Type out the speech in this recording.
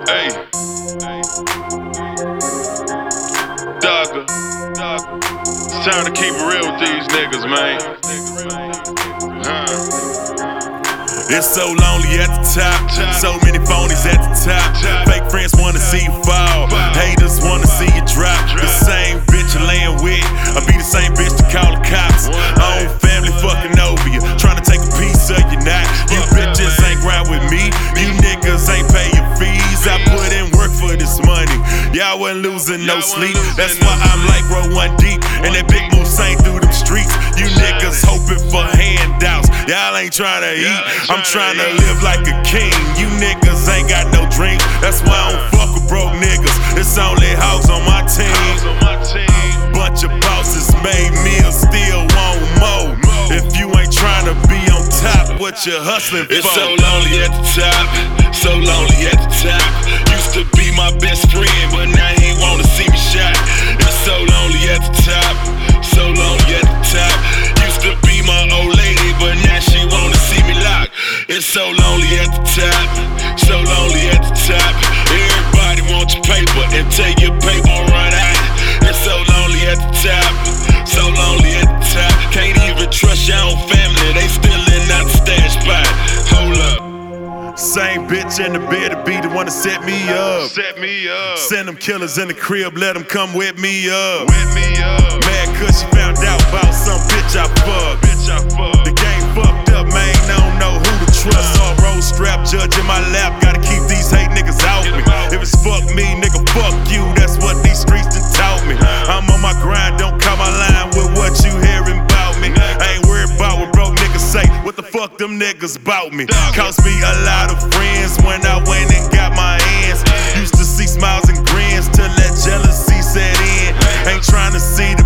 Hey, Dugger, it's time to keep it real with these niggas, man. It's so lonely at the top, so many phonies at the top. Fake friends wanna see you fall, haters wanna see you drop. The same bitch you laying with, I be the same bitch to call the cops. Own family fucking over you, tryna take a piece of you not. You bitches ain't grind with me, you niggas ain't pay your fees. I put in work for this money, y'all wasn't losing no sleep. That's why I'm like row one deep, and that big move sang through them streets. You niggas hoping for handouts, y'all ain't tryna eat. I'm tryna live like a king, you niggas ain't got no dreams. That's why I don't fuck with broke niggas, it's only hoes on my team. Bunch of bosses made meals, still want more. If you ain't tryna be on top, what you hustling for? It's so lonely at the top, so lonely at the top. Used to be my best friend, but now he wanna see me shot. It's so lonely at the top, so lonely at the top. Used to be my old lady, but now she wanna see me locked. It's so lonely at the top, so lonely at the top. Everybody wants your paper until your paper run out. It's so lonely at the top, so lonely at the top. Can't even trust your own family, they still in that stash spot. Hold up. Same bitch in the bed to be the one to set me up. Set me up. Send them killers in the crib, let them come with me up. With me up. Mad cause she found out about some bitch I fucked. The game fucked up, man, I don't know who to trust. All road strap, judge in my lap, gotta keep these hate niggas out me. If it's fuck me, nigga, fuck you, that's what these streets done taught me. I'm on my grind, don't call my line with what you hearing about me. I ain't worried about what broke niggas say, what the fuck them niggas bout me. Cost me a lot of friends when I went and got my hands. Used to see smiles and grins till that jealousy set in. Ain't trying to see